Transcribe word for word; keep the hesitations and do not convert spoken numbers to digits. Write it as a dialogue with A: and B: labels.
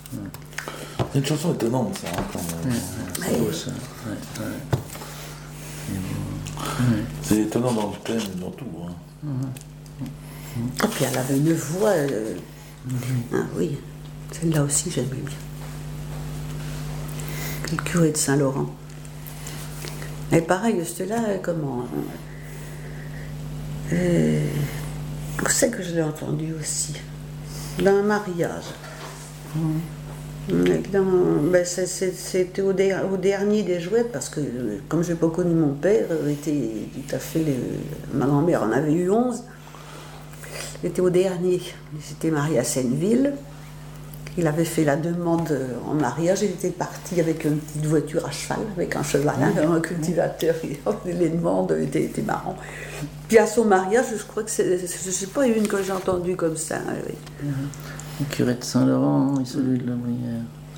A: C'est une chanson étonnante, ça, hein, quand même.
B: Ouais, c'est beau, ça. Ouais, ouais.
A: Ouais. C'est étonnant dans le thème et dans tout. Hein.
C: Et puis elle avait une voix. Euh... Mm-hmm. Ah oui, celle-là aussi j'aimais bien. Le curé de Saint-Laurent. Et pareil, celle-là, comment. Euh... Où c'est que je l'ai entendu aussi? Dans un mariage. Mm. Dans, ben c'est, c'est, c'était au, der, au dernier des Jouettes, parce que comme je n'ai pas connu mon père, était tout à fait les, ma grand-mère en avait eu onze. C'était au dernier. Il s'était marié à Senneville. Il avait fait la demande en mariage. Il était parti avec une petite voiture à cheval, avec un chevalin, mmh. un cultivateur. Les demandes étaient, étaient marrants. Puis à son mariage, je crois que c'est, je ne sais pas une que j'ai entendue comme ça. Oui.
B: Mmh. Le curé de Saint-Laurent et celui de la Brière.